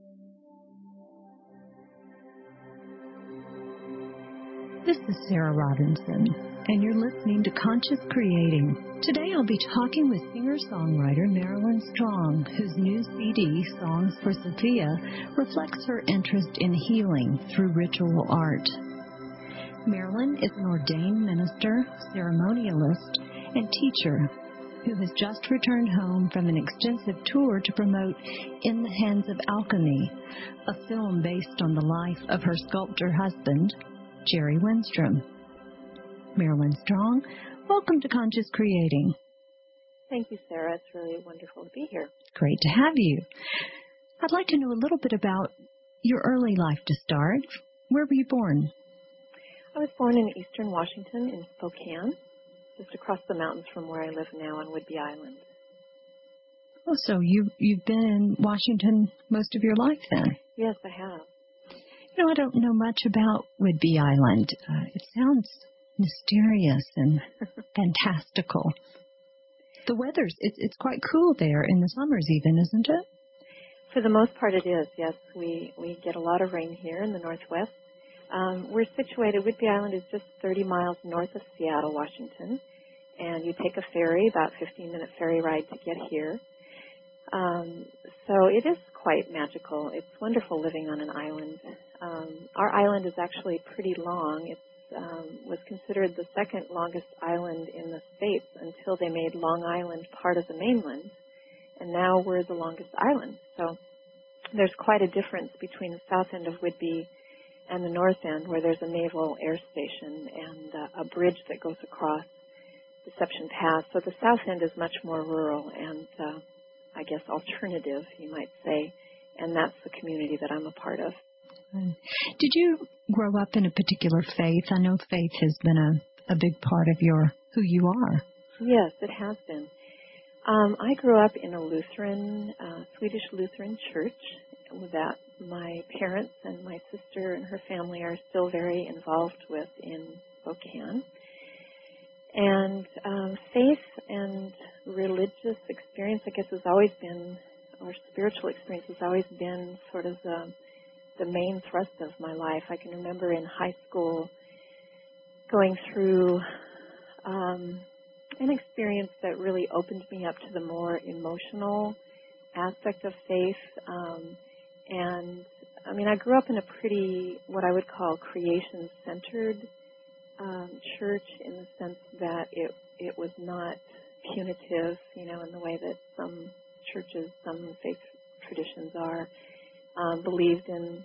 This is Sarah Robinson, and you're listening to Conscious Creating. Today I'll be talking with singer-songwriter Marilyn Strong, whose new CD, Songs for Sophia, reflects her interest in healing through ritual art. Marilyn is an ordained minister, ceremonialist, and teacher who has just returned home from an extensive tour to promote In the Hands of Alchemy, a film based on the life of her sculptor husband, Jerry Winstrom. Marilyn Strong, welcome to Conscious Creating. Thank you, Sarah. It's really wonderful to be here. Great to have you. I'd like to know a little bit about your early life to start. Where were you born? I was born in eastern Washington in Spokane, just across the mountains from where I live now on Whidbey Island. Oh, so you've been in Washington most of your life then? Yes, I have. You know, I don't know much about Whidbey Island. It sounds mysterious and fantastical. The weather's, it's quite cool there in the summers even, isn't it? For the most part it is, yes. We get a lot of rain here in the northwest. We're situated, Whidbey Island is just 30 miles north of Seattle, Washington, and you take a ferry, about 15-minute ferry ride to get here. So it is quite magical. It's wonderful living on an island. Our island is actually pretty long. It was considered the second longest island in the States until they made Long Island part of the mainland, and now we're the longest island. So there's quite a difference between the south end of Whidbey and the north end, where there's a naval air station and a bridge that goes across Deception Pass. So the south end is much more rural and I guess alternative, you might say, and that's the community that I'm a part of. Did you grow up in a particular faith? I know faith has been a big part of who you are. Yes, it has been. I grew up in a Lutheran, Swedish Lutheran church that my parents and my sister and her family are still very involved with in Spokane. And faith and religious experience, I guess, has always been, or spiritual experience has always been sort of the main thrust of my life. I can remember in high school going through an experience that really opened me up to the more emotional aspect of faith. And, I mean, I grew up in a pretty, what I would call creation-centered church, in the sense that it was not punitive, you know, in the way that some churches, some faith traditions are, believed in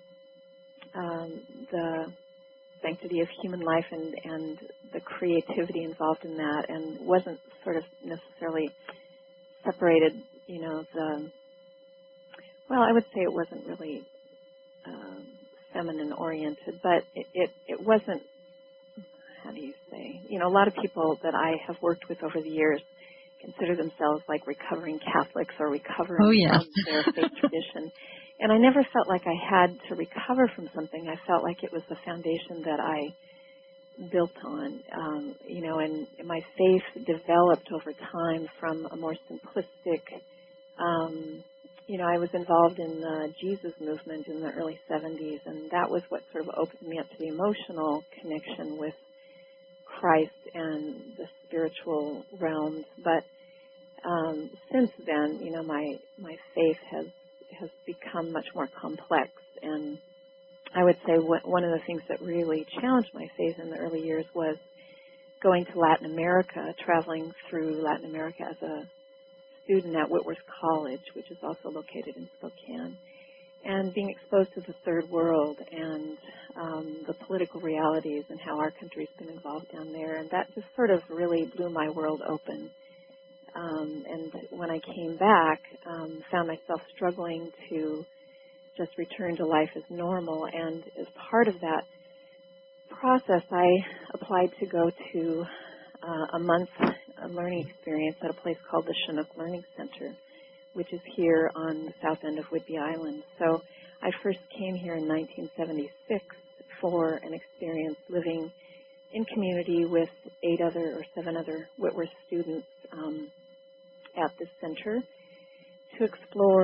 the sanctity of human life and the creativity involved in that, and wasn't sort of necessarily separated, you know, well, I would say it wasn't really feminine oriented, but it wasn't, how do you say, you know, a lot of people that I have worked with over the years consider themselves like recovering Catholics or recovering from their faith tradition. And I never felt like I had to recover from something. I felt like it was the foundation that I built on, you know, and my faith developed over time from a more simplistic, you know, I was involved in the Jesus movement in the early 70s, and that was what sort of opened me up to the emotional connection with Christ and the spiritual realms. But since then, you know, my faith has become much more complex, and I would say one of the things that really challenged my faith in the early years was going to Latin America, traveling through Latin America as a student at Whitworth College, which is also located in Spokane, and being exposed to the third world and the political realities and how our country's been involved down there. And that just sort of really blew my world open. And when I came back, found myself struggling to just return to life as normal. And as part of that process, I applied to go to a month learning experience at a place called the Chinook Learning Center, which is here on the south end of Whidbey Island. So I first came here in 1976 for an experience living in community with 7 other Whitworth students at this center to explore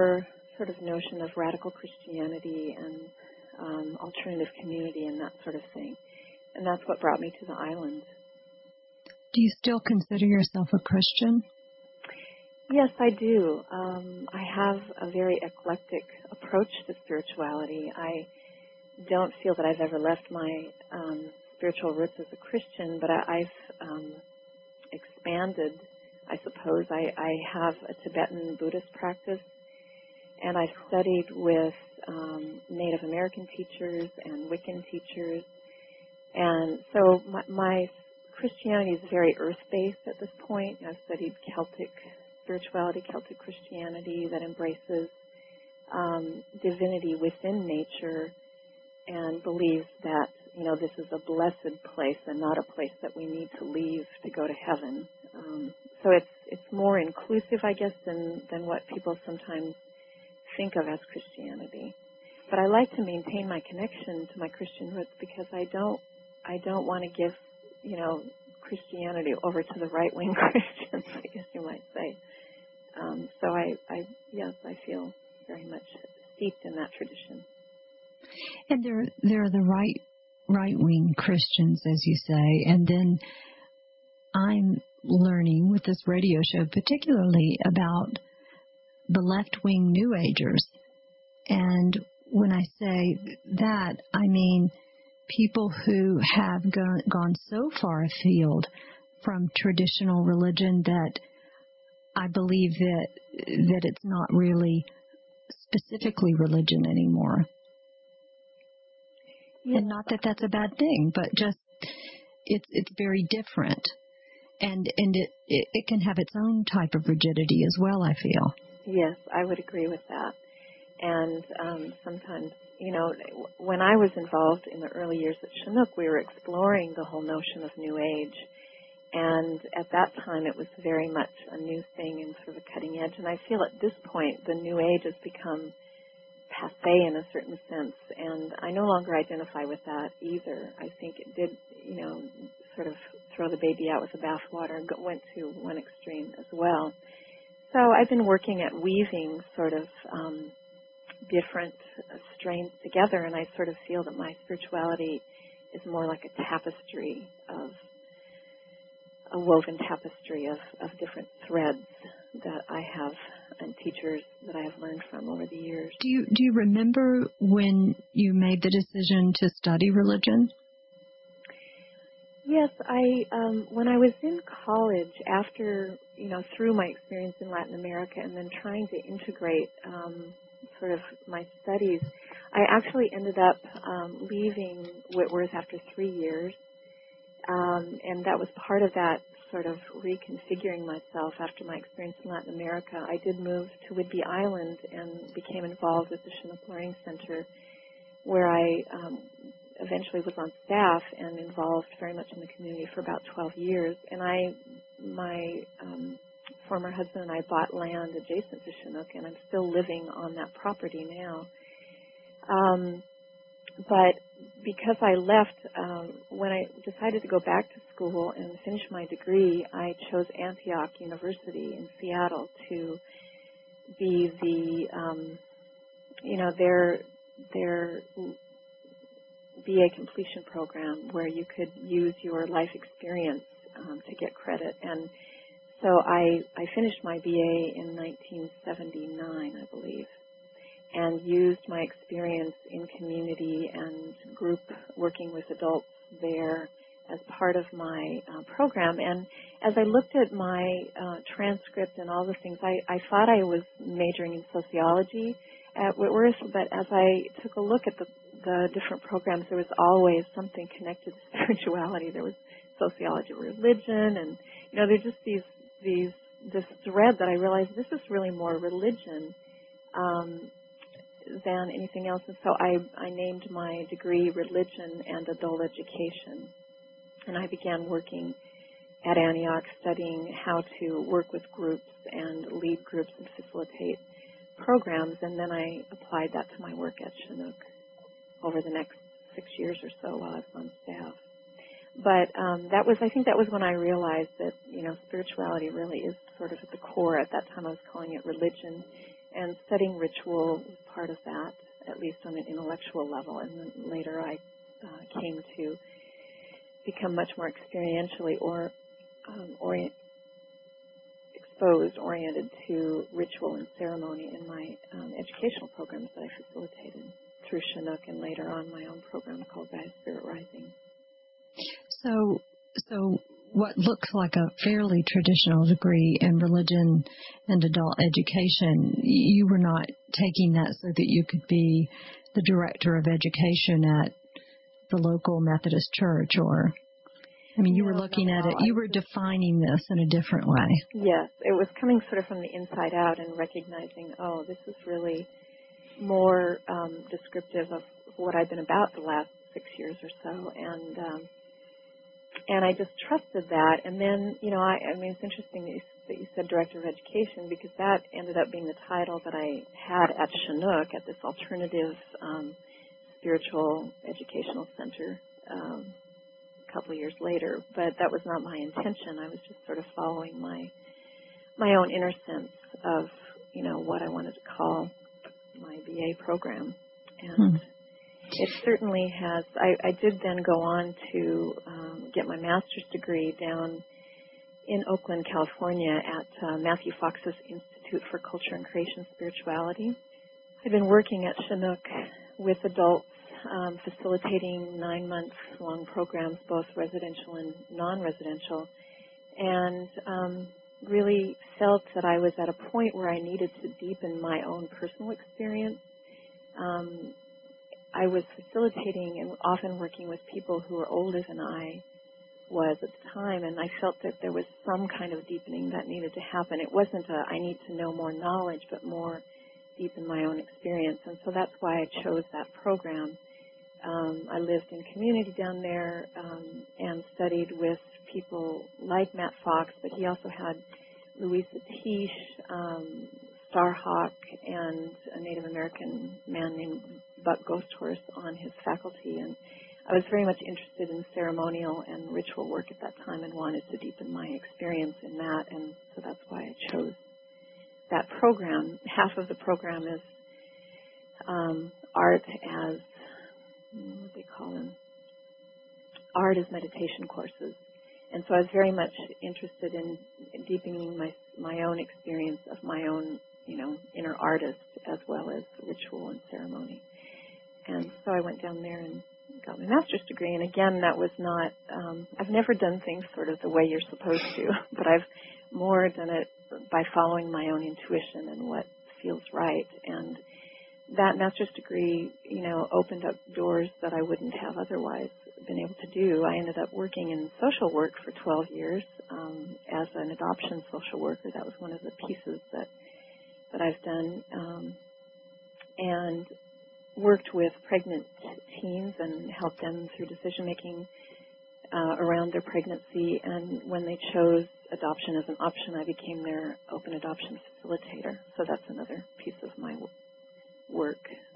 sort of notion of radical Christianity and alternative community and that sort of thing. And that's what brought me to the island. Do you still consider yourself a Christian? Yes, I do. I have a very eclectic approach to spirituality. I don't feel that I've ever left my spiritual roots as a Christian, but I've expanded, I suppose. I have a Tibetan Buddhist practice, and I've studied with Native American teachers and Wiccan teachers. And so my Christianity is very earth-based at this point. I've studied Celtic spirituality, Celtic Christianity that embraces divinity within nature and believes that, you know, this is a blessed place and not a place that we need to leave to go to heaven. So it's more inclusive, I guess, than what people sometimes think of as Christianity. But I like to maintain my connection to my Christian roots because I don't want to give, you know, Christianity over to the right-wing Christians, I guess you might say. So I feel very much steeped in that tradition. And there are the right-wing Christians, as you say, and then I'm learning with this radio show particularly about the left-wing New Agers. And when I say that, I mean people who have gone so far afield from traditional religion that I believe that it's not really specifically religion anymore. Yeah. And not that that's a bad thing, but just it's very different. And it can have its own type of rigidity as well, I feel. Yes, I would agree with that. And sometimes, you know, when I was involved in the early years at Chinook, we were exploring the whole notion of New Age. And at that time, it was very much a new thing and sort of a cutting edge. And I feel at this point, the New Age has become passé in a certain sense. And I no longer identify with that either. I think it did, you know, sort of throw the baby out with the bathwater and went to one extreme as well. So I've been working at weaving sort of different strains together, and I sort of feel that my spirituality is more like a tapestry a woven tapestry of different threads that I have and teachers that I have learned from over the years. Do you remember when you made the decision to study religion? Yes, when I was in college, after, you know, through my experience in Latin America and then trying to integrate sort of my studies, I actually ended up leaving Whitworth after 3 years. And that was part of that sort of reconfiguring myself after my experience in Latin America. I did move to Whidbey Island and became involved with the Chinook Learning Center, where I eventually was on staff and involved very much in the community for about 12 years. And my former husband and I bought land adjacent to Chinook, and I'm still living on that property now. But because I left, when I decided to go back to school and finish my degree, I chose Antioch University in Seattle to be the, their BA completion program where you could use your life experience to get credit. And so I finished my BA in 1979, I believe, and used my experience in community and group working with adults there as part of my program. And as I looked at my transcript and all the things, I thought I was majoring in sociology at Whitworth, but as I took a look at the different programs, there was always something connected to spirituality. There was sociology of religion, and, you know, there's just this thread that I realized this is really more religion than anything else. And so I named my degree Religion and Adult Education. And I began working at Antioch, studying how to work with groups and lead groups and facilitate programs. And then I applied that to my work at Chinook over the next 6 years or so while I was on staff. But I think that was when I realized that, you know, spirituality really is sort of at the core. At that time I was calling it religion. And studying ritual was part of that, at least on an intellectual level. And then later I came to become much more experientially oriented to ritual and ceremony in my educational programs that I facilitated through Chinook, and later on my own program called Gaia Spirit Rising. So what looks like a fairly traditional degree in religion and adult education, you were not taking that so that you could be the director of education at the local Methodist church, or... I mean, you were looking at it, you were defining this in a different way. Yes, it was coming sort of from the inside out and recognizing, oh, this is really more descriptive of what I've been about the last 6 years or so, and I just trusted that. And then, I mean, it's interesting that you said Director of Education, because that ended up being the title that I had at Chinook, at this alternative spiritual educational center, a couple of years later. But that was not my intention. I was just sort of following my own inner sense of, what I wanted to call my BA program. And it certainly has. I did then go on to get my master's degree down in Oakland, California at Matthew Fox's Institute for Culture and Creation Spirituality. I've been working at Chinook with adults, facilitating 9-month-long programs, both residential and non-residential, and really felt that I was at a point where I needed to deepen my own personal experience. I was facilitating and often working with people who were older than I was at the time, and I felt that there was some kind of deepening that needed to happen. It wasn't I need to know more knowledge, but more deepen my own experience, and so that's why I chose that program. I lived in community down there and studied with people like Matt Fox, but he also had Louisa Tisch, Starhawk, and a Native American man named Buck Ghosthorse on his faculty. And I was very much interested in ceremonial and ritual work at that time and wanted to deepen my experience in that, and so that's why I chose that program. Half of the program is art as, what they call them, art as meditation courses. And so I was very much interested in deepening my own experience of my own, inner artist, as well as ritual and ceremony. And so I went down there and got my master's degree. And again, that was not, I've never done things sort of the way you're supposed to, but I've more done it by following my own intuition and what feels right. And that master's degree, opened up doors that I wouldn't have otherwise been able to do. I ended up working in social work for 12 years as an adoption social worker. That was one of the pieces that I've done, and worked with pregnant teens and helped them through decision-making around their pregnancy. And when they chose adoption as an option, I became their open adoption facilitator. So that's another piece of my work.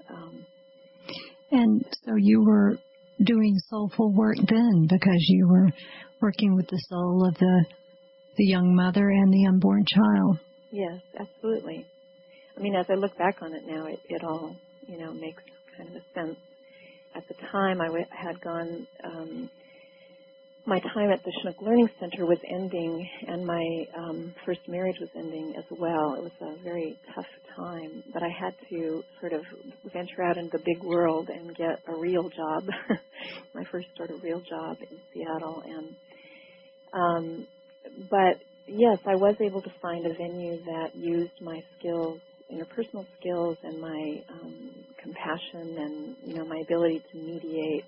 And so you were doing soulful work then, because you were working with the soul of the young mother and the unborn child. Yes, absolutely. I mean, as I look back on it now, it all, makes kind of a sense. At the time, I had gone, my time at the Chinook Learning Center was ending, and my first marriage was ending as well. It was a very tough time, but I had to sort of venture out into the big world and get a real job, my first sort of real job in Seattle. And but yes, I was able to find a venue that used my skills, interpersonal skills, and my compassion, and my ability to mediate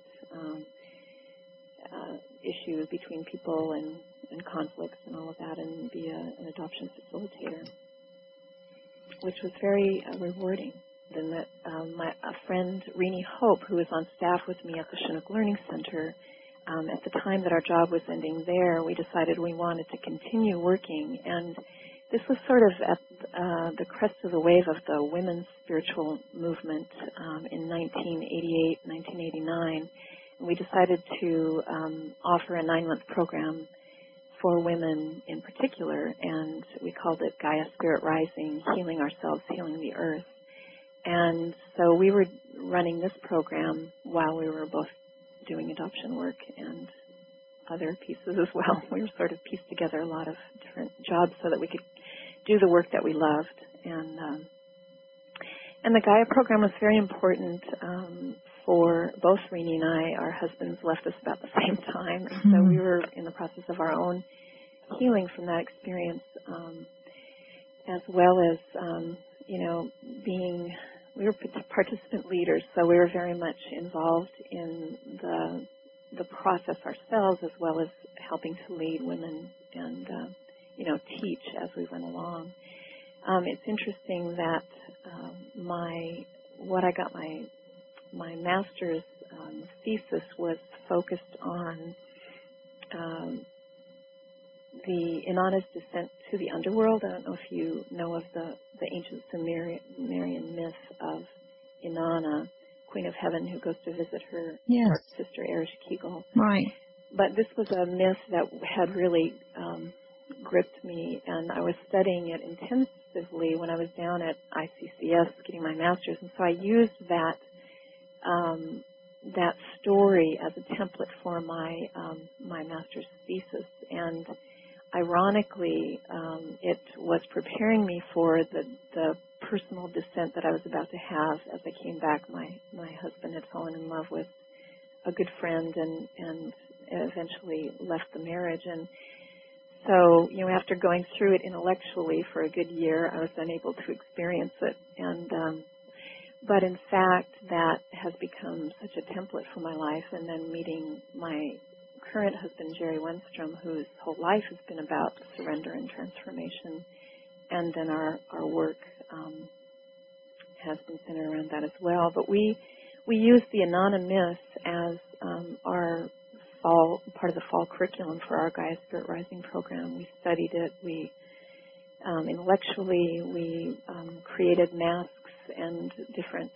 issues between people and conflicts and all of that, and be an adoption facilitator, which was very rewarding. Then a friend, Renee Hope, who was on staff with me at the Chinook Learning Center, at the time that our job was ending there, we decided we wanted to continue working. And this was sort of at the crest of the wave of the women's spiritual movement in 1988, 1989. And we decided to offer a 9-month program for women in particular, and we called it Gaia Spirit Rising, Healing Ourselves, Healing the Earth. And so we were running this program while we were both doing adoption work and other pieces as well. We were sort of pieced together a lot of different jobs so that we could do the work that we loved. And the Gaia program was very important for both Rini and I. Our husbands left us about the same time, and so we were in the process of our own healing from that experience, as well as, we were participant leaders, so we were very much involved in the process ourselves, as well as helping to lead women and, teach as we went along. It's interesting that what I got my master's thesis was focused on the Inanna's descent to the underworld. I don't know if you know of the ancient Sumerian myth of Inanna, Queen of Heaven, who goes to visit her sister Ereshkigal. Right. But this was a myth that had really gripped me, and I was studying it intensively when I was down at ICCS getting my master's, and so I used that story as a template for my master's thesis. And ironically, it was preparing me for the personal descent that I was about to have as I came back. My husband had fallen in love with a good friend and eventually left the marriage. And so, after going through it intellectually for a good year, I was unable to experience it. And but in fact, that has become such a template for my life. And then meeting my current husband, Jerry Wenstrom, whose whole life has been about surrender and transformation, and then our work has been centered around that as well. But we use the Inanna myth as our part of the fall curriculum for our Gaia Spirit Rising program. We studied it. We intellectually we created masks and different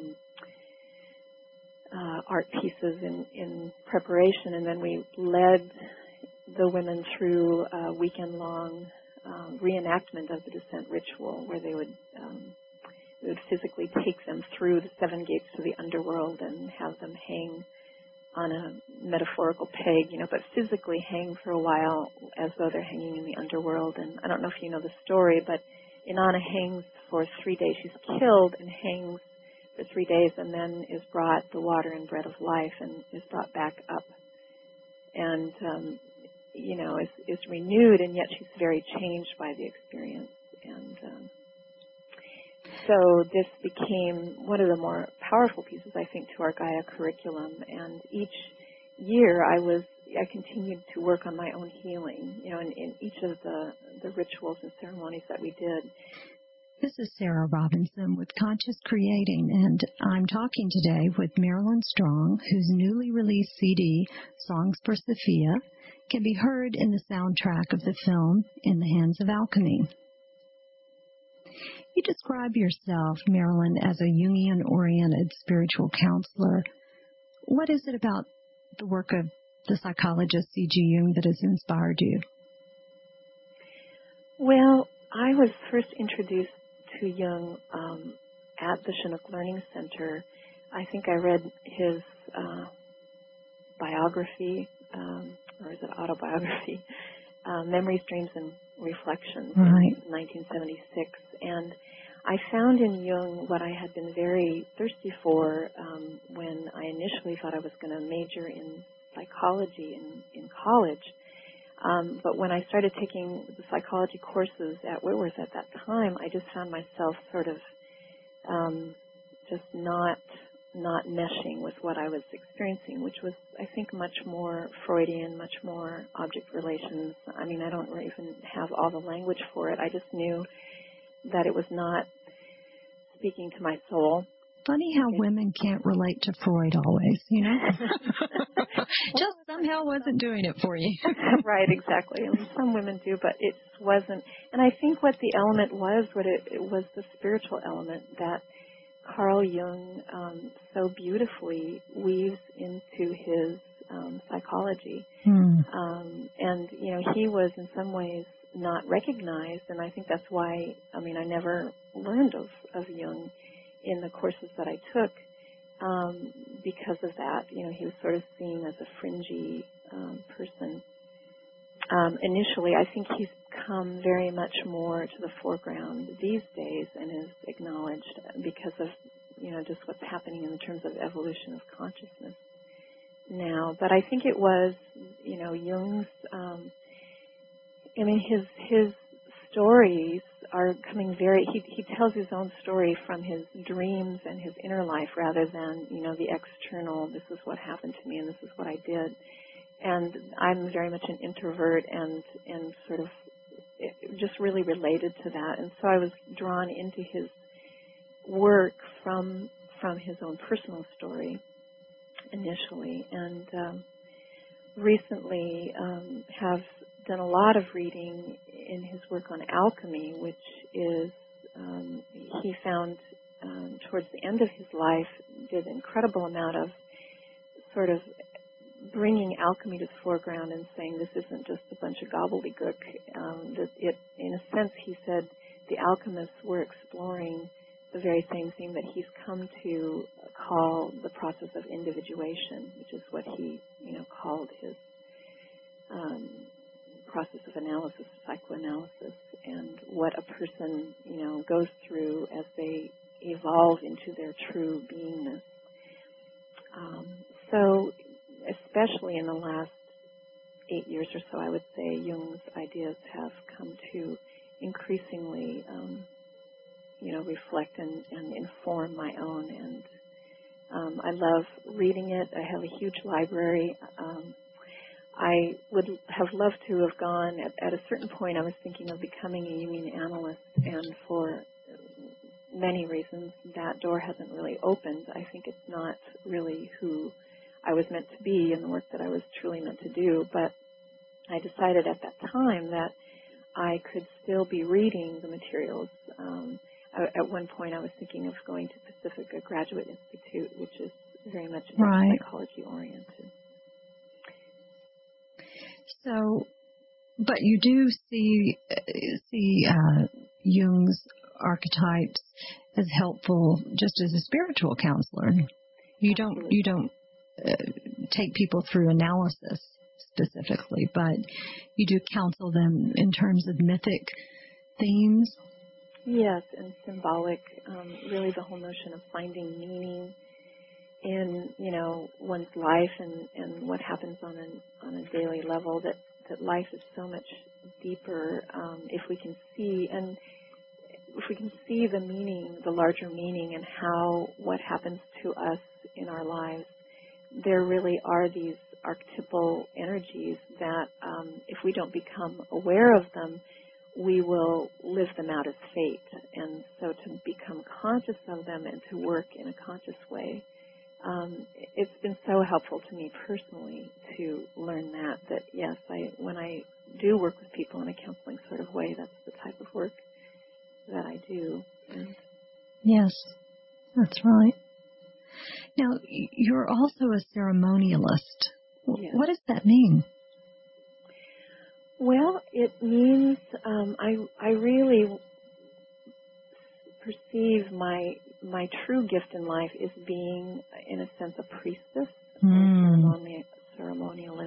art pieces in preparation, and then we led the women through a weekend-long reenactment of the descent ritual, where we would physically take them through the 7 gates to the underworld and have them hang on a metaphorical peg, but physically hang for a while as though they're hanging in the underworld. And I don't know if you know the story, but Inanna hangs for 3 days. She's killed and hangs for 3 days, and then is brought the water and bread of life and is brought back up. And, is renewed, and yet she's very changed by the experience. And so this became one of the more powerful pieces, I think, to our Gaia curriculum. And each year I continued to work on my own healing, in each of the rituals and ceremonies that we did. This is Sarah Robinson with Conscious Creating, and I'm talking today with Marilyn Strong, whose newly released CD, Songs for Sophia, can be heard in the soundtrack of the film In the Hands of Alchemy. You describe yourself, Marilyn, as a Jungian-oriented spiritual counselor. What is it about the work of the psychologist C.G. Jung that has inspired you? Well, I was first introduced to Jung at the Chinook Learning Center. I think I read his biography, or is it autobiography, Memories, Dreams, and Reflections, in 1976. And I found in Jung what I had been very thirsty for when I initially thought I was going to major in psychology in college. But when I started taking the psychology courses at Whitworth at that time, I just found myself sort of just not meshing with what I was experiencing, which was, I think, much more Freudian, much more object relations. I mean, I don't even have all the language for it. I just knew that it was not speaking to my soul. Funny how women can't relate to Freud always, Just somehow wasn't doing it for you. Right, exactly. I mean, some women do, but it wasn't. And I think what the element was, it was the spiritual element that Carl Jung so beautifully weaves into his psychology. And, he was in some ways not recognized, and I think that's why, I never learned of Jung in the courses that I took because of that. He was sort of seen as a fringy person. Initially, I think he's come very much more to the foreground these days and is acknowledged because of, just what's happening in terms of evolution of consciousness now. But I think it was, Jung's, his stories are coming he tells his own story from his dreams and his inner life rather than, the external, this is what happened to me and this is what I did. And I'm very much an introvert and sort of just really related to that. And so I was drawn into his work from his own personal story initially. And recently have done a lot of reading in his work on alchemy, which is, he found towards the end of his life, did an incredible amount of sort of bringing alchemy to the foreground and saying this isn't just a bunch of gobbledygook. That it, in a sense, he said the alchemists were exploring the very same thing that he's come to call the process of individuation, which is what he, called his process of analysis, psychoanalysis, and what a person, goes through as they evolve into their true beingness. So, especially in the last 8 years or so, I would say Jung's ideas have come to increasingly, reflect and inform my own. And I love reading it. I have a huge library. I would have loved to have gone at a certain point. I was thinking of becoming a Jungian analyst, and for many reasons, that door hasn't really opened. I think it's not really who I was meant to be and the work that I was truly meant to do. But I decided at that time that I could still be reading the materials. At one point, I was thinking of going to Pacifica Graduate Institute, which is very much psychology oriented. So, but you do see Jung's archetypes as helpful, just as a spiritual counselor. You don't take people through analysis specifically, but you do counsel them in terms of mythic themes. Yes, and symbolic. Really, the whole notion of finding meaning in one's life and what happens on a daily level. That life is so much deeper if we can see the meaning, the larger meaning, and how what happens to us in our lives. There really are these archetypal energies that if we don't become aware of them, we will live them out as fate. And so to become conscious of them and to work in a conscious way, it's been so helpful to me personally to learn that yes, when I do work with people in a counseling sort of way, that's the type of work that I do. And yes, that's right. Now, you're also a ceremonialist. Yes. What does that mean? Well, it means I really perceive my true gift in life is being, in a sense, a priestess, a ceremonialist.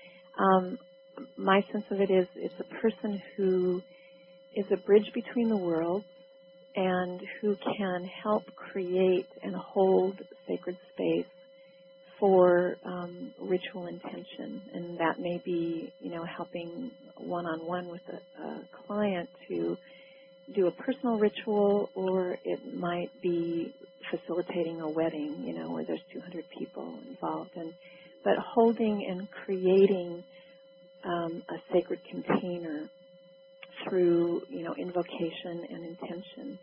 My sense of it is it's a person who is a bridge between the worlds and who can help create and hold sacred space for ritual intention. And that may be, helping one-on-one with a client to do a personal ritual, or it might be facilitating a wedding, where there's 200 people involved. But holding and creating a sacred container through, invocation and intention.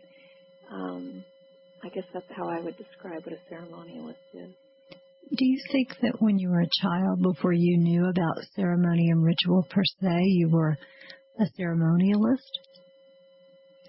I guess that's how I would describe what a ceremonialist is. Do you think that when you were a child, before you knew about ceremony and ritual per se, you were a ceremonialist?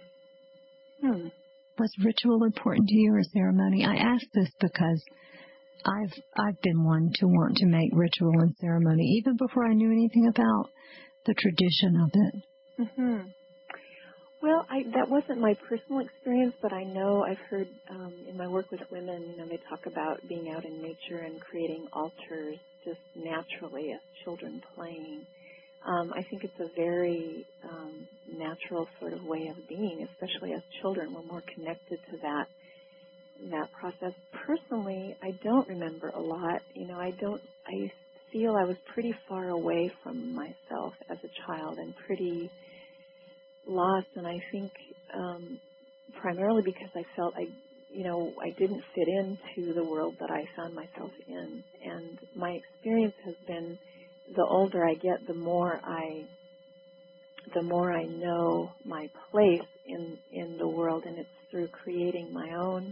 Was ritual important to you or ceremony? I ask this because I've been one to want to make ritual and ceremony even before I knew anything about the tradition of it. Mm-hmm. Well, that wasn't my personal experience, but I know I've heard in my work with women, they talk about being out in nature and creating altars just naturally as children playing. I think it's a very natural sort of way of being, especially as children. We're more connected to that process. Personally, I don't remember a lot. I feel I was pretty far away from myself as a child and pretty lost, and I think primarily because I felt I didn't fit into the world that I found myself in. And my experience has been, the older I get, the more I know my place in the world, and it's through creating my own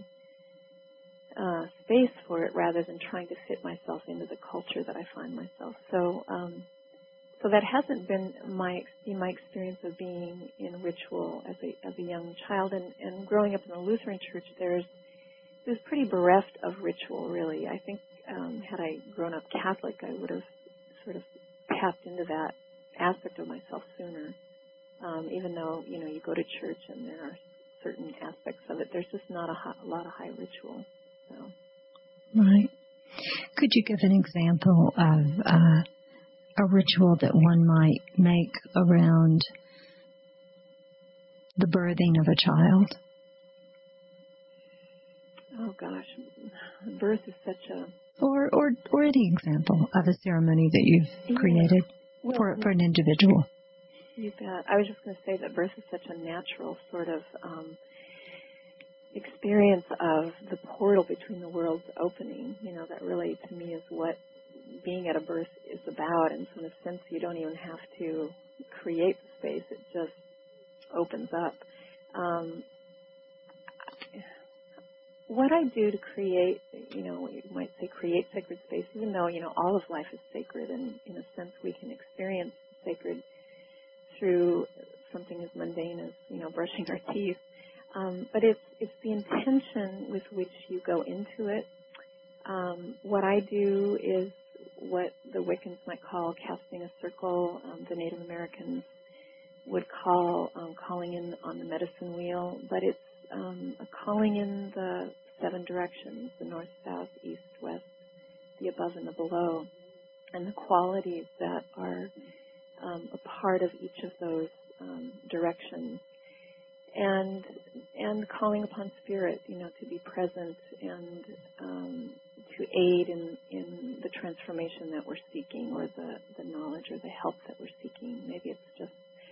space for it rather than trying to fit myself into the culture that I find myself. So that hasn't been my experience of being in ritual as a young child, and growing up in the Lutheran Church. It was pretty bereft of ritual, really. I think had I grown up Catholic, I would have sort of tapped into that aspect of myself sooner. Even though you go to church and there are certain aspects of it, there's just not a lot of high ritual. So. Right. Could you give an example of a ritual that one might make around the birthing of a child? Oh gosh, birth is such a... Or any example of a ceremony that you've created for an individual. You bet. I was just going to say that birth is such a natural sort of experience of the portal between the worlds opening. That really, to me, is what being at a birth is about. And so in a sense, you don't even have to create the space. It just opens up. What I do to create, you might say create sacred space, even though, all of life is sacred, and in a sense we can experience sacred through something as mundane as, brushing our teeth. But it's the intention with which you go into it. What I do is what the Wiccans might call casting a circle. The Native Americans would call calling in on the medicine wheel, but it's a calling in the 7 directions, the north, south, east, west, the above and the below, and the qualities that are a part of each of those directions. And calling upon spirit, to be present and to aid in the transformation that we're seeking, or the knowledge or the help that we're seeking. Maybe it's just,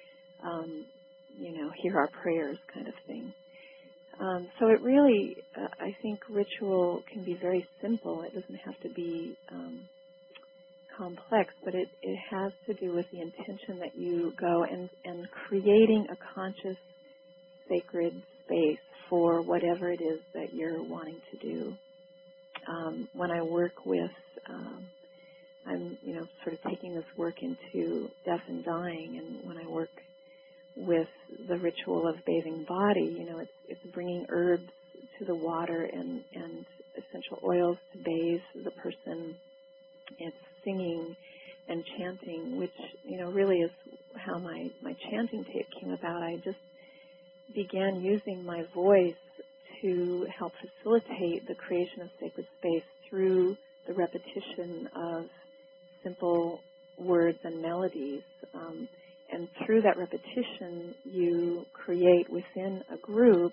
hear our prayers kind of thing. So it really, I think ritual can be very simple. It doesn't have to be complex, but it has to do with the intention that you go and creating a conscious sacred space for whatever it is that you're wanting to do. When I work with, I'm, sort of taking this work into death and dying, and when I work with the ritual of bathing the body, it's bringing herbs to the water and essential oils to bathe the person. It's singing and chanting, which, really is how my chanting tape came about. I just began using my voice to help facilitate the creation of sacred space through the repetition of simple words and melodies. And through that repetition, you create within a group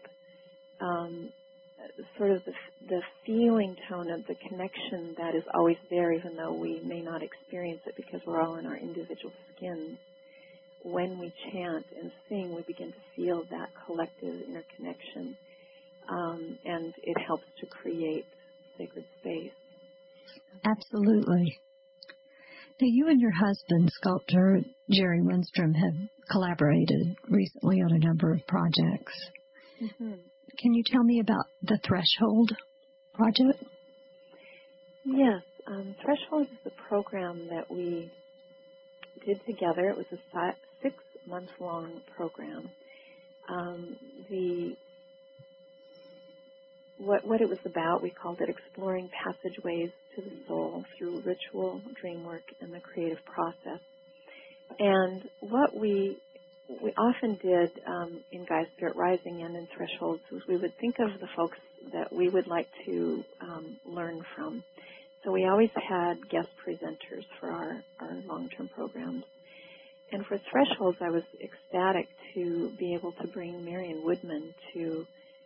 sort of the feeling tone of the connection that is always there, even though we may not experience it because we're all in our individual skins. When we chant and sing, we begin to feel that collective interconnection, and it helps to create sacred space. Absolutely. Now, you and your husband, sculptor Jerry Winstrom, have collaborated recently on a number of projects. Mm-hmm. Can you tell me about the Threshold project? Yes. Threshold is the program that we did together. It was a 6-month-long program. what it was about. We called it Exploring Passageways to the Soul Through Ritual, Dream Work, and the Creative Process. And what we often did in Gaia Spirit Rising and in Thresholds was we would think of the folks that we would like to learn from. So we always had guest presenters for our long-term programs. And for Thresholds, I was ecstatic to be able to bring Marion Woodman to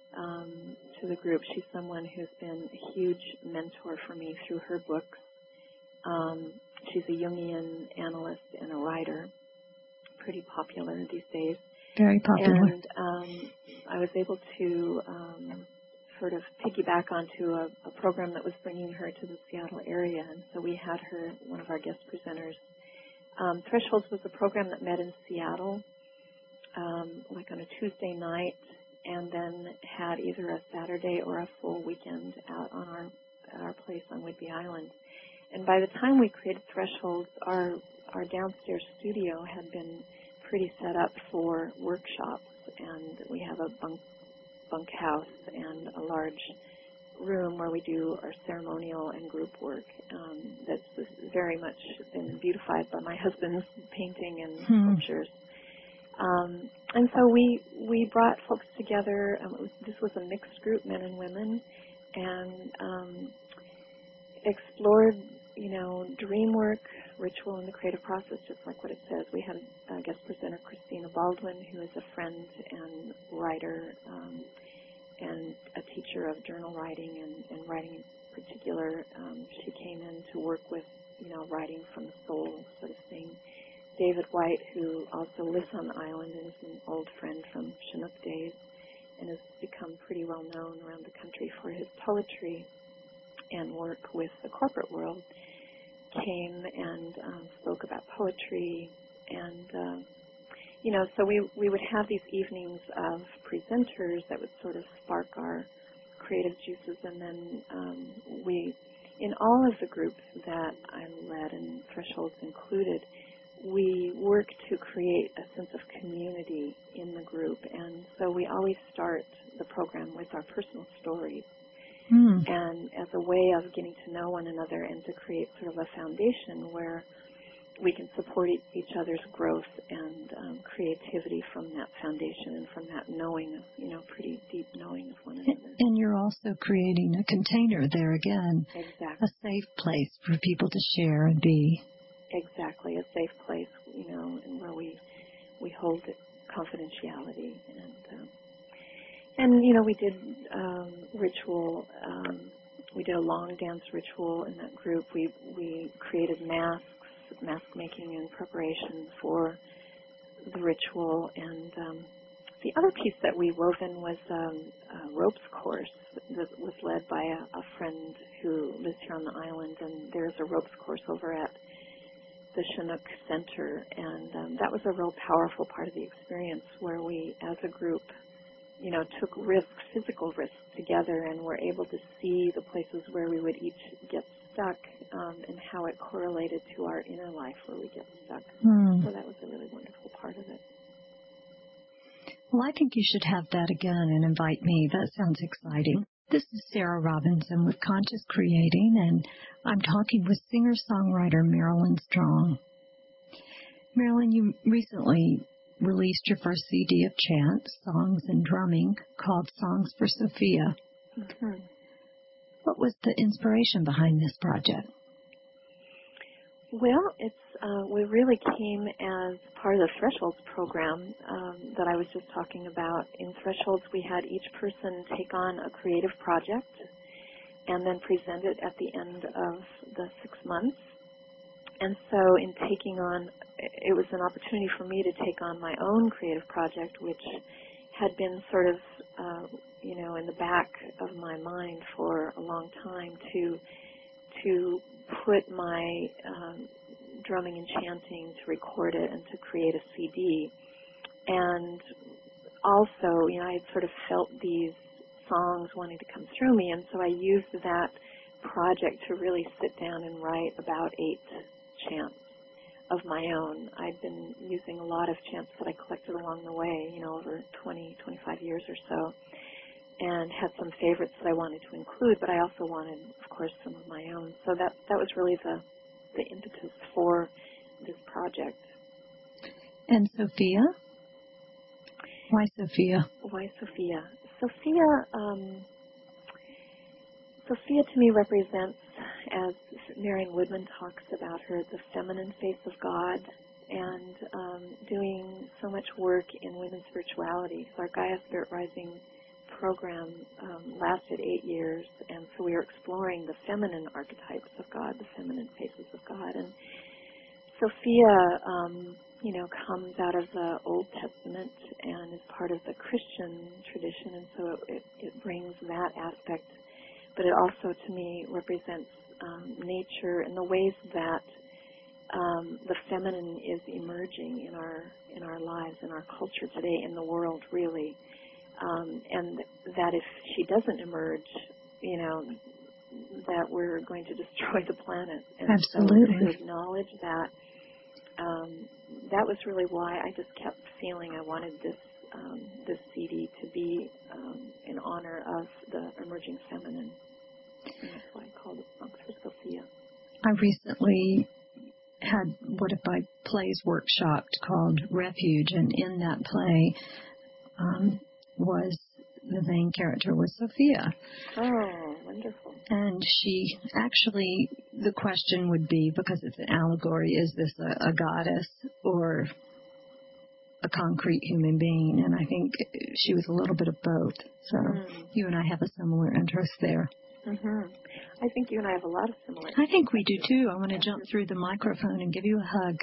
the group. She's someone who's been a huge mentor for me through her books. She's a Jungian analyst and a writer, pretty popular these days. Very popular. And I was able to sort of piggyback onto a program that was bringing her to the Seattle area, and so we had her, one of our guest presenters. Thresholds was a program that met in Seattle, like on a Tuesday night, and then had either a Saturday or a full weekend out on our place on Whidbey Island. And by the time we created Thresholds, our downstairs studio had been pretty set up for workshops, and we have a bunkhouse and a large room where we do our ceremonial and group work. That's very much been beautified by my husband's painting and sculptures. And so we brought folks together. This was a mixed group, men and women, and explored, dream work, ritual, and the creative process, just like what it says. We had a guest presenter, Christina Baldwin, who is a friend and writer and a teacher of journal writing and writing in particular. She came in to work with, writing from the soul sort of thing. David White, who also lives on the island and is an old friend from Chinook days and has become pretty well known around the country for his poetry and work with the corporate world, came and spoke about poetry. And, so we would have these evenings of presenters that would sort of spark our creative juices. And then in all of the groups that I led, and Thresholds included, we work to create a sense of community in the group. And so we always start the program with our personal stories. And as a way of getting to know one another and to create sort of a foundation where we can support each other's growth and creativity from that foundation and from that knowing, pretty deep knowing of one another. And you're also creating a container there again. Exactly. A safe place for people to share and be. Exactly, a safe place, and where we hold confidentiality. And we did ritual. We did a long dance ritual in that group. We created masks, mask making in preparation for the ritual. And the other piece that we wove in was a ropes course that was led by a friend who lives here on the island. And there's a ropes course over at the Chinook Center. And that was a real powerful part of the experience where we, as a group, took risks, physical risks together, and were able to see the places where we would each get stuck and how it correlated to our inner life where we get stuck. So that was a really wonderful part of it. Well, I think you should have that again and invite me. That sounds exciting. This is Sarah Robinson with Conscious Creating, and I'm talking with singer-songwriter Marilyn Strong. Marilyn, you recently released your first CD of chant, songs, and drumming called Songs for Sophia. What was the inspiration behind this project? Well, we really came as part of the Thresholds program that I was just talking about. In Thresholds, we had each person take on a creative project and then present it at the end of the 6 months. And so in taking on, it was an opportunity for me to take on my own creative project, which had been sort of, in the back of my mind for a long time, to put my drumming and chanting, to record it and to create a CD. And also, I had sort of felt these songs wanting to come through me, and so I used that project to really sit down and write about 8 chants of my own. I'd been using a lot of chants that I collected along the way, over 20, 25 years or so. and had some favorites that I wanted to include, but I also wanted, of course, some of my own. So that was really the impetus for this project. And Sophia? Why Sophia? Why Sophia? Sophia to me represents, as Marion Woodman talks about her, the feminine face of God, and doing so much work in women's spirituality. So our Gaia Spirit Rising program lasted 8 years, and so we are exploring the feminine archetypes of God, the feminine faces of God. And Sophia, comes out of the Old Testament and is part of the Christian tradition, and so it brings that aspect. But it also, to me, represents nature and the ways that the feminine is emerging in our lives, in our culture today, in the world, really. And that if she doesn't emerge, that we're going to destroy the planet. And absolutely. So to acknowledge that, that was really why I just kept feeling I wanted this CD to be in honor of the emerging feminine. And that's why I called it Songs for Sophia. I recently had What If I Plays workshop called Refuge, and in that play was the main character was Sophia. Oh, wonderful. And she actually, the question would be, because it's an allegory, is this a goddess or a concrete human being? And I think she was a little bit of both. So you and I have a similar interest there. Mm-hmm. I think you and I have a lot of similar. I think we do too. I want to jump through the microphone and give you a hug.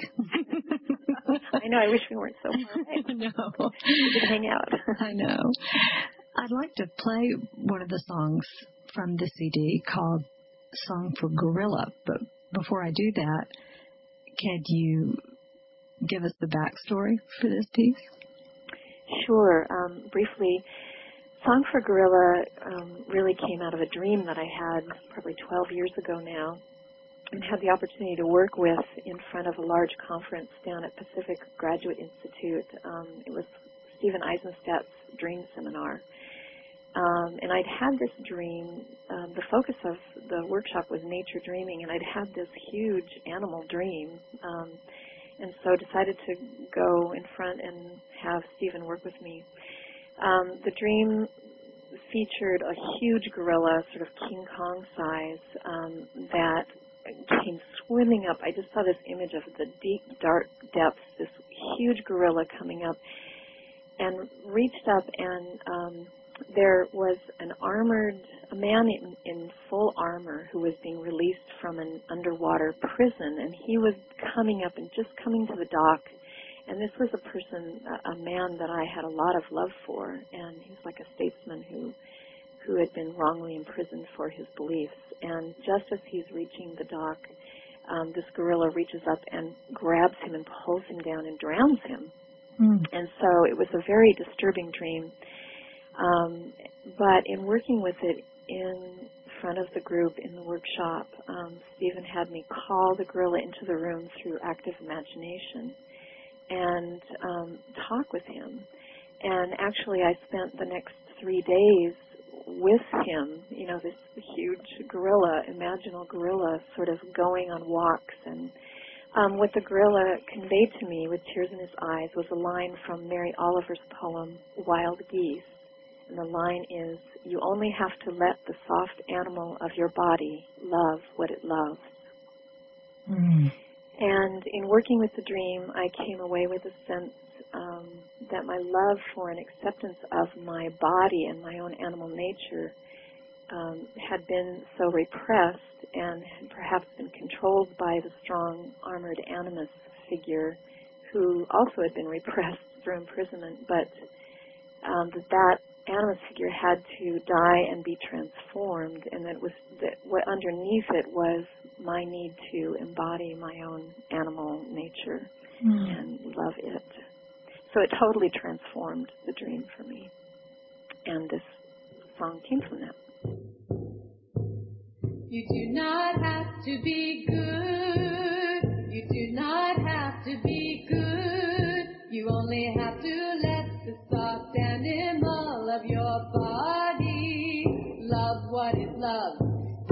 I know. I wish we weren't so far away. No. We could hang out. I know. I'd like to play one of the songs from the CD called Song for Gorilla. But before I do that, can you give us the backstory for this piece? Sure. Briefly, Song for Gorilla really came out of a dream that I had probably 12 years ago now, and had the opportunity to work with in front of a large conference down at Pacific Graduate Institute. It was Stephen Eisenstadt's Dream Seminar. And I'd had this dream. The focus of the workshop was nature dreaming, and I'd had this huge animal dream. And so decided to go in front and have Stephen work with me. The dream featured a huge gorilla, sort of King Kong size, that came swimming up. I just saw this image of the deep, dark depths, this huge gorilla coming up, and reached up, and there was a man in full armor who was being released from an underwater prison, and he was coming up and just coming to the dock. And this was a man that I had a lot of love for, and he's like a statesman who had been wrongly imprisoned for his beliefs. And just as he's reaching the dock, this gorilla reaches up and grabs him and pulls him down and drowns him. And so it was a very disturbing dream. But in working with it in front of the group in the workshop, Stephen had me call the gorilla into the room through active imagination and talk with him. And actually I spent the next 3 days with him, this huge gorilla, imaginal gorilla, sort of going on walks. And what the gorilla conveyed to me with tears in his eyes was a line from Mary Oliver's poem, Wild Geese. And the line is, "You only have to let the soft animal of your body love what it loves." And in working with the dream, I came away with a sense that my love for and acceptance of my body and my own animal nature had been so repressed and had perhaps been controlled by the strong armored animus figure who also had been repressed through imprisonment, but that animus figure had to die and be transformed, and what underneath it was my need to embody my own animal nature and love it. So it totally transformed the dream for me, and this song came from that. You do not have to be good. You do not have to be good. You only have to let the soft animal of your body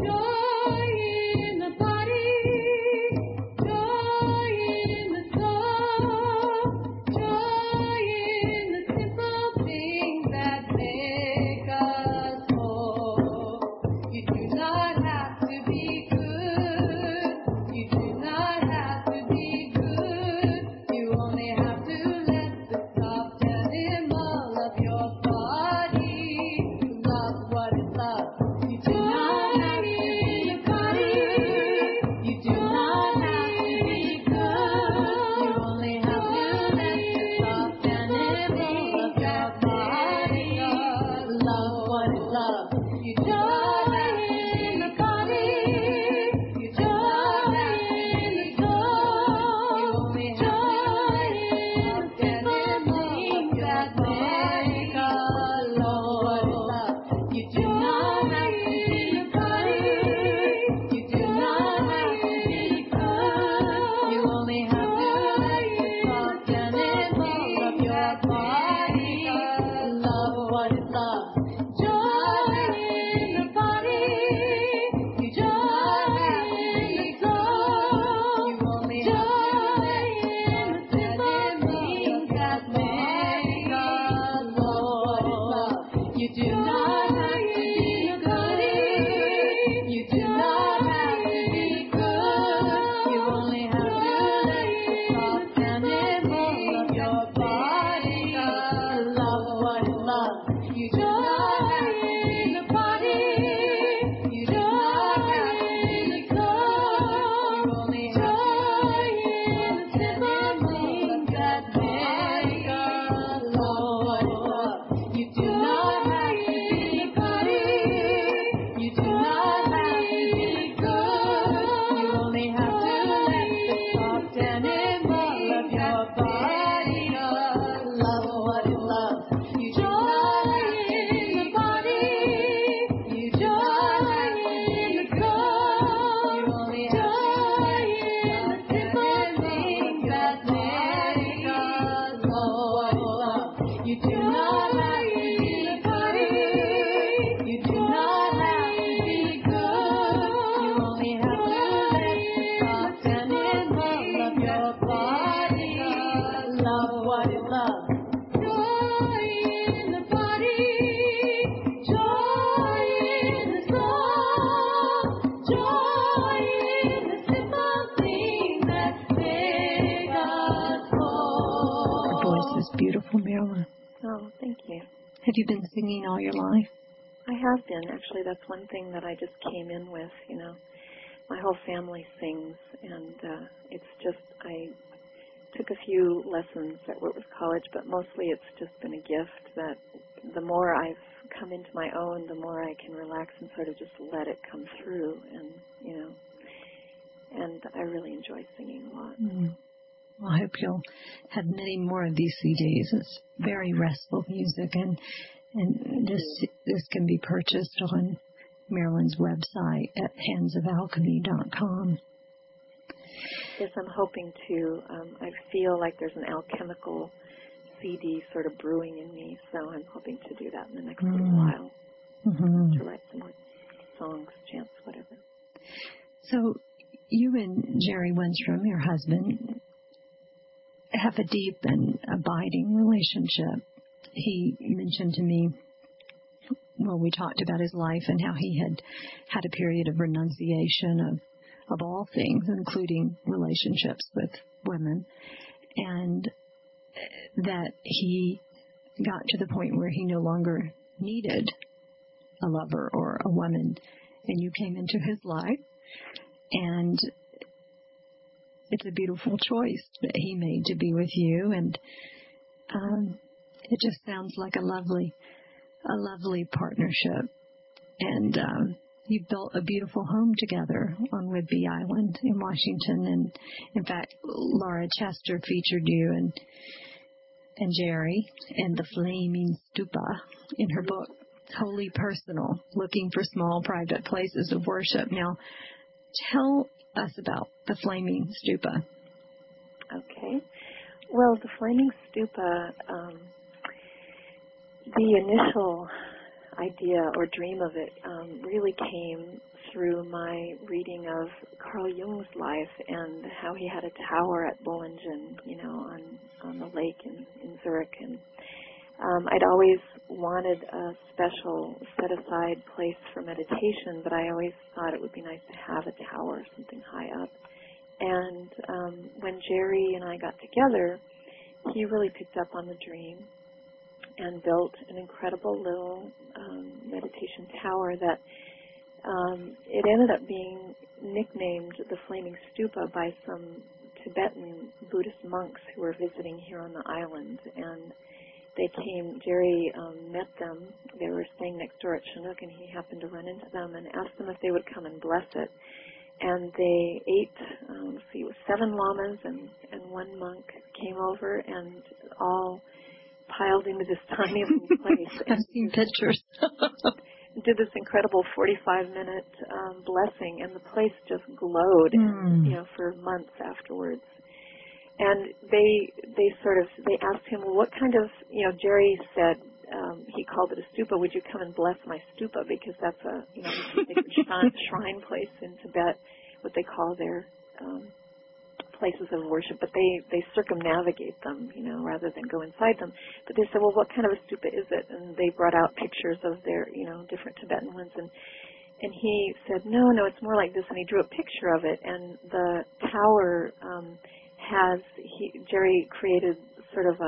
Beautiful, Marilyn. Oh, thank you. Have you been singing all your life? I have been. Actually, that's one thing that I just came in with, you know. My whole family sings, and it's just, I took a few lessons at Whitworth College, but mostly it's just been a gift that the more I've come into my own, the more I can relax and sort of just let it come through, and, you know, and I really enjoy singing a lot. Mm-hmm. Well, I hope you'll have many more of these CDs. It's very restful music, and this can be purchased on Marilyn's website at handsofalchemy.com. Yes, I'm hoping to. I feel like there's an alchemical CD sort of brewing in me, so I'm hoping to do that in the next little while, to write some more songs, chants, whatever. So you and Jerry Winstrom, your husband, have a deep and abiding relationship. He mentioned to me, well, we talked about his life and how he had a period of renunciation of all things, including relationships with women, and that he got to the point where he no longer needed a lover or a woman, and you came into his life, and it's a beautiful choice that he made to be with you, and it just sounds like a lovely partnership. And you built a beautiful home together on Whidbey Island in Washington. And in fact, Laura Chester featured you and Jerry in The Flaming Stupa in her book, Holy Personal, Looking for Small Private Places of Worship. Now, tell us about The Flaming Stupa. Okay. Well, The Flaming Stupa, the initial idea or dream of it really came through my reading of Carl Jung's life and how he had a tower at Bollingen, on the lake in Zurich. And I'd always wanted a special set-aside place for meditation, but I always thought it would be nice to have a tower, something high up. And when Jerry and I got together, he really picked up on the dream and built an incredible little meditation tower that it ended up being nicknamed the Flaming Stupa by some Tibetan Buddhist monks who were visiting here on the island. And they came, Jerry met them. They were staying next door at Chinook, and he happened to run into them and asked them if they would come and bless it. And they ate, it was 7 lamas and 1 monk came over and all piled into this tiny little place. I've seen pictures. Did this incredible 45-minute blessing, and the place just glowed, for months afterwards. And they asked him, well, what kind of, Jerry said, he called it a stupa. Would you come and bless my stupa? Because that's a, shrine place in Tibet, what they call their places of worship. But they circumnavigate them, rather than go inside them. But they said, well, what kind of a stupa is it? And they brought out pictures of their, different Tibetan ones. And he said, no, it's more like this. And he drew a picture of it. And the tower Jerry created sort of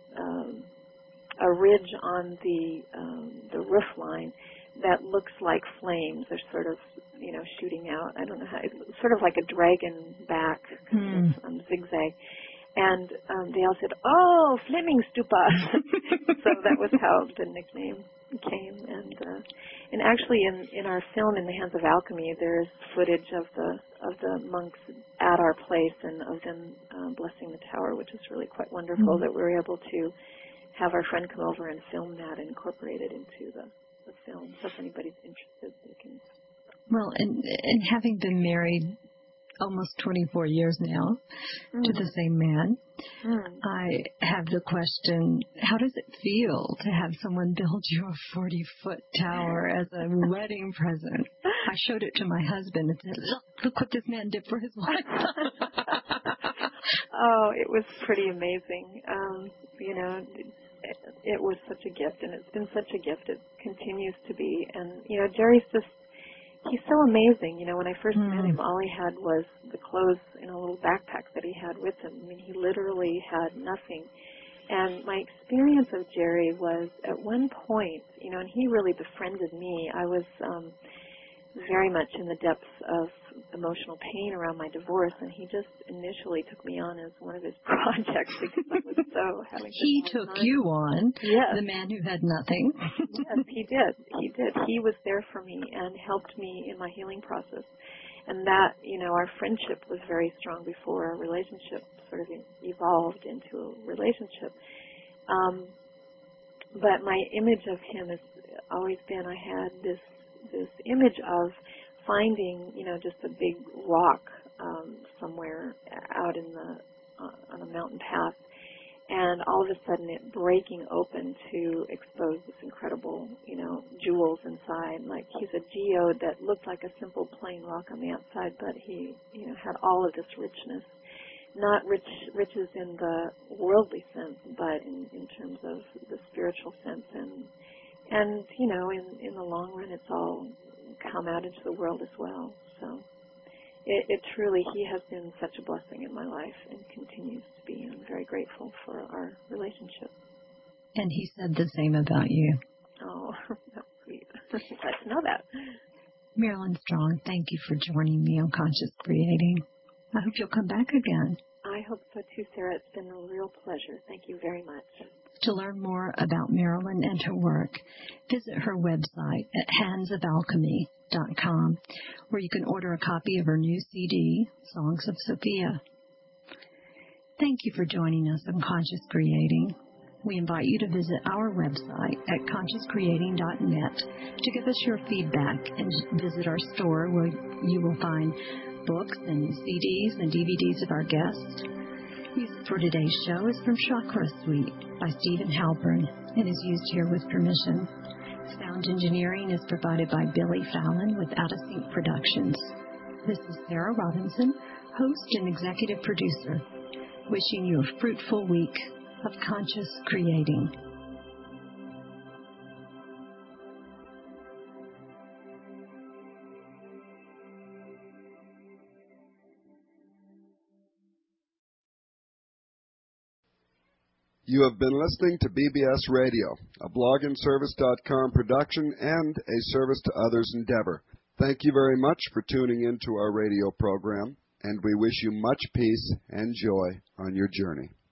a ridge on the roof line that looks like flames. They're sort of, shooting out. I don't know how, sort of like a dragon back, kind of zigzag. And they all said, oh, Flaming Stupa. So that was how the nickname came. And actually in our film, In the Hands of Alchemy, there's footage of the monks at our place and of them blessing the tower, which is really quite wonderful that we were able to have our friend come over and film that and incorporate it into the film. So if anybody's interested, they can. Well, and having been married almost 24 years now to the same man, I have the question, how does it feel to have someone build you a 40-foot tower as a wedding present? I showed it to my husband and said, look what this man did for his wife. Oh, it was pretty amazing. It was such a gift, and it's been such a gift. It continues to be. And, Jerry's he's so amazing. When I first met him, all he had was the clothes in a little backpack that he had with him. I mean, he literally had nothing. And my experience of Jerry was at one point, and he really befriended me. I was very much in the depths of emotional pain around my divorce, and he just initially took me on as one of his projects because I was so having He took you on, yes. The man who had nothing. Yes, he did. He was there for me and helped me in my healing process. And that, our friendship was very strong before our relationship sort of evolved into a relationship. But my image of him has always been, I had this image of finding, just a big rock somewhere out on a mountain path, and all of a sudden it breaking open to expose this incredible, jewels inside. Like he's a geode that looked like a simple plain rock on the outside, but he, had all of this richness. Not riches in the worldly sense, but in terms of the spiritual sense, and in the long run, it's all come out into the world as well. So it truly, he has been such a blessing in my life and continues to be. I'm very grateful for our relationship. And he said the same about you. Oh, that's sweet. Glad to know that. Marilyn Strong, thank you for joining me on Conscious Creating. I hope you'll come back again. I hope so too, Sarah. It's been a real pleasure. Thank you very much. To learn more about Marilyn and her work, visit her website at handsofalchemy.com, where you can order a copy of her new CD, Songs of Sophia. Thank you for joining us on Conscious Creating. We invite you to visit our website at consciouscreating.net to give us your feedback and visit our store where you will find books and CDs and DVDs of our guests. Music for today's show is from Chakra Suite by Stephen Halpern and is used here with permission. Sound engineering is provided by Billy Fallon with Out of Sync Productions. This is Sarah Robinson, host and executive producer, wishing you a fruitful week of conscious creating. You have been listening to BBS Radio, a blogandservice.com production and a service to others endeavor. Thank you very much for tuning into our radio program, and we wish you much peace and joy on your journey.